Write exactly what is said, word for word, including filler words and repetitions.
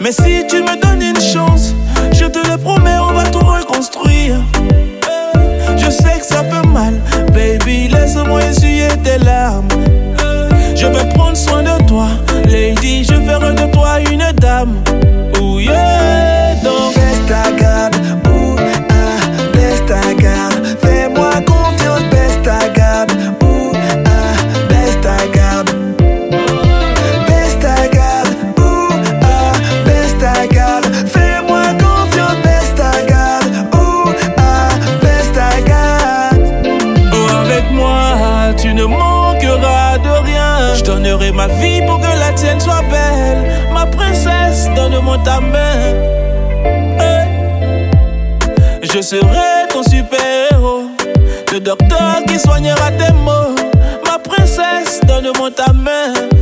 Mais si tu me donnes une chance, je te le promets, on va tout reconstruire. Je sais que ça fait mal, baby, laisse-moi essuyer tes larmes. Je vais prendre soin de toi, lady, je ferai de toi une dame. Oh yeah, donc baisse ta garde, ouh ah, baisse ta garde. Fais-moi confiance, baisse ta garde, ouh ah, baisse ta garde. Baisse ta garde, ouh ah, baisse ta garde. Fais-moi confiance, baisse ta garde, ouh ah, baisse ta garde. Oh, avec moi, tu ne manqueras de rien. Je donnerai ma vie pour que la tienne soit belle. Ma princesse, donne-moi ta main. Hey. Je serai ton super-héros, le docteur qui soignera tes maux. Ma princesse, donne-moi ta main.